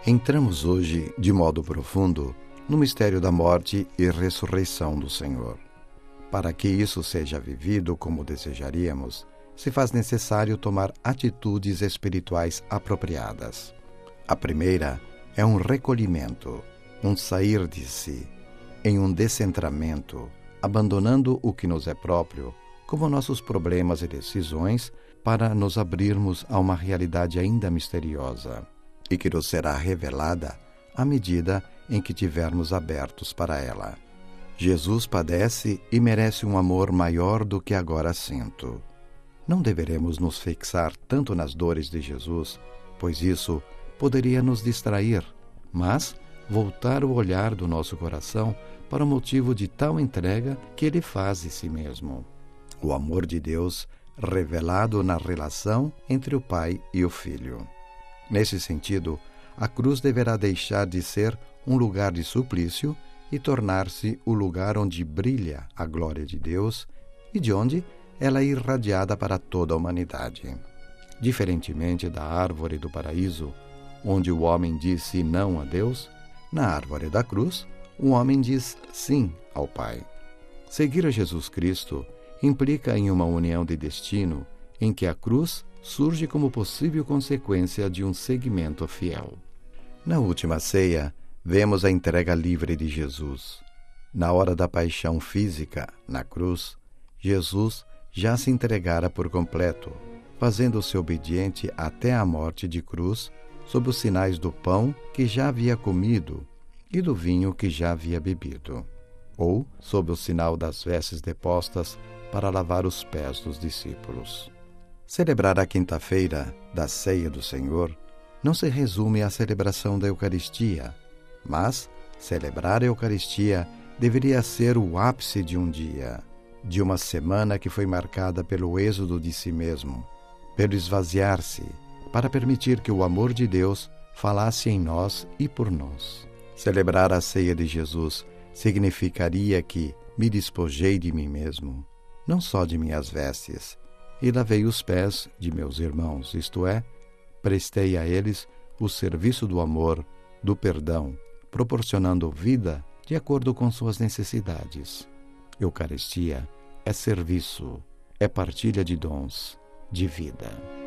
Entramos hoje, de modo profundo, no mistério da morte e ressurreição do Senhor. Para que isso seja vivido como desejaríamos, se faz necessário tomar atitudes espirituais apropriadas. A primeira é um recolhimento, um sair de si, em um descentramento, abandonando o que nos é próprio, como nossos problemas e decisões, para nos abrirmos a uma realidade ainda misteriosa, e que nos será revelada à medida em que tivermos abertos para ela. Jesus padece e merece um amor maior do que agora sinto. Não deveremos nos fixar tanto nas dores de Jesus, pois isso poderia nos distrair, mas voltar o olhar do nosso coração para o motivo de tal entrega que ele faz de si mesmo. O amor de Deus revelado na relação entre o Pai e o Filho. Nesse sentido, a cruz deverá deixar de ser um lugar de suplício e tornar-se o lugar onde brilha a glória de Deus e de onde ela é irradiada para toda a humanidade. Diferentemente da árvore do paraíso, onde o homem disse não a Deus, na árvore da cruz, o homem diz sim ao Pai. Seguir a Jesus Cristo implica em uma união de destino em que a cruz surge como possível consequência de um seguimento fiel. Na última ceia, vemos a entrega livre de Jesus. Na hora da paixão física, na cruz, Jesus já se entregara por completo, fazendo-se obediente até a morte de cruz, sob os sinais do pão que já havia comido e do vinho que já havia bebido, ou sob o sinal das vestes depostas para lavar os pés dos discípulos. Celebrar a quinta-feira da ceia do Senhor não se resume à celebração da Eucaristia, mas celebrar a Eucaristia deveria ser o ápice de um dia, de uma semana que foi marcada pelo êxodo de si mesmo, pelo esvaziar-se, para permitir que o amor de Deus falasse em nós e por nós. Celebrar a ceia de Jesus significaria que me despojei de mim mesmo, não só de minhas vestes, e lavei os pés de meus irmãos, isto é, prestei a eles o serviço do amor, do perdão, proporcionando vida de acordo com suas necessidades. Eucaristia é serviço, é partilha de dons, de vida.